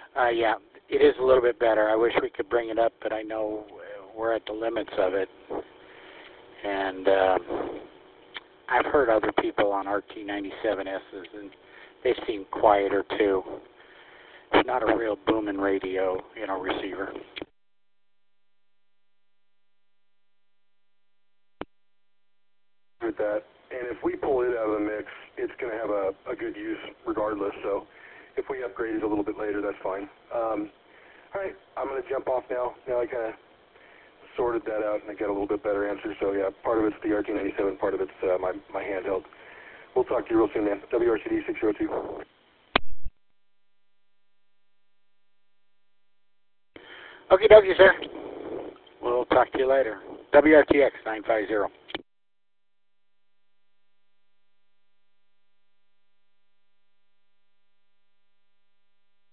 Yeah, it is a little bit better. I wish we could bring it up, but I know we're at the limits of it. And I've heard other people on RT97Ss, and they seem quieter too. It's not a real booming radio, receiver. With that, and if we pull it out of the mix, it's going to have a good use regardless. So if we upgrade it a little bit later, that's fine. All right, I'm going to jump off now. Now I kind of sorted that out and I got a little bit better answer. So yeah, part of it's the RT97, part of it's my handheld. We'll talk to you real soon, man. WRCD 602. Okie dokie, sir. We'll talk to you later. WRTX 950.